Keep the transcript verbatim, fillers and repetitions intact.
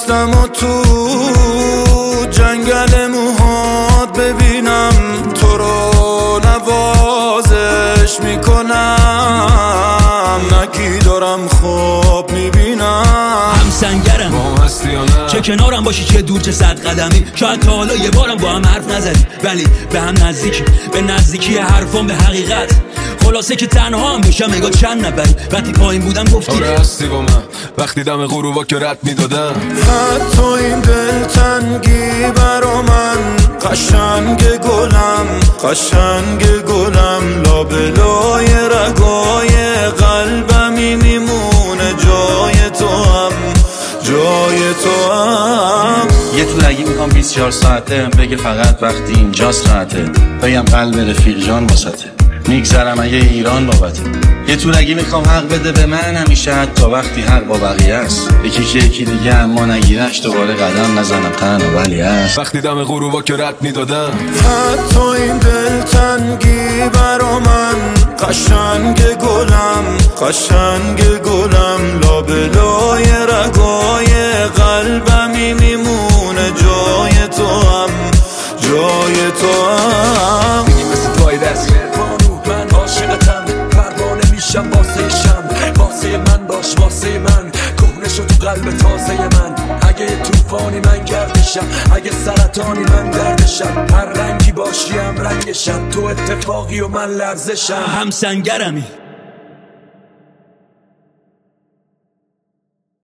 گذاشتم و تو جنگل موهات ببینم تو رو نوازش میکنم، نگی دارم خواب میبینم. هم سنگرم چه کنارم باشی چه دور چه صد قدمی، شاید تا حالا یه بارم با هم حرف نزدی ولی به هم نزدیکی، به نزدیکی حرفام به حقیقت. خلاصه که تنها هم باشم نگاه چند نبری، وقتی پایین بودم گفتی آره هستی با من، وقتی دم غروبا که رد میدادم. حتی این دلتنگی برا من قشنگ گلم، قشنگ گلم، لابلای رگای قلبمی میمونه جای تو هم، جای تو هم. یه طولگی میخوام بیست و چهار ساعته بگه فقط وقتی اینجاست راحته، بگم قلب رفیق جان واسطه، میگذرم اگه ایران بابته. یه طولگی میخوام حق بده به من همیشه، حتی وقتی حق با بقیه است، یکی که یکی دیگه اما نگیرش دوباره قدم نزنم تنها ولی هست. وقتی دم غروبا که رد میدادم. حتی این دلتنگی برا من قشنگ گلم، قشنگ گلم، لابلای رگای قلبمی میمونه جای تو هم، جای تو هم. میگی مثل توی دست بانو من عاشقتم، پروانه میشم واسه شم، واسه من باش واسه من، کهنه شد تو قلب تازه من. اگه توفانی من گردشم، اگه سرطانی من دردشم، هر رنگی باشی هم رنگشم، تو اتفاقی و من لرزشم. هم سنگرمی